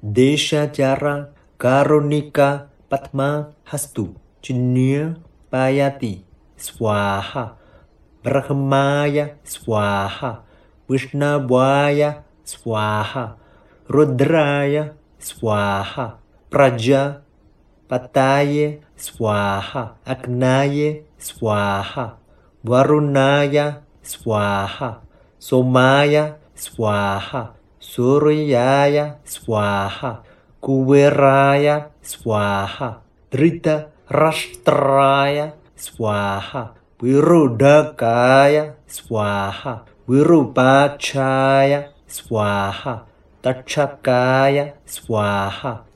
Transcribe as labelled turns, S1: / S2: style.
S1: Deshacara Karunika Padma Hastu Chinya Payati Swaha Brahmaya Swaha Vishnavaya Swaha Rudraya Swaha Praja Pataye Swaha Agnaye Swaha Varunaya Swaha Somaya Swaha Suryaya Swaha Kuweraya Swaha Drita Rashtraya Swaha Virudakaya Swaha Virupachaya Swaha Tachakaya Swaha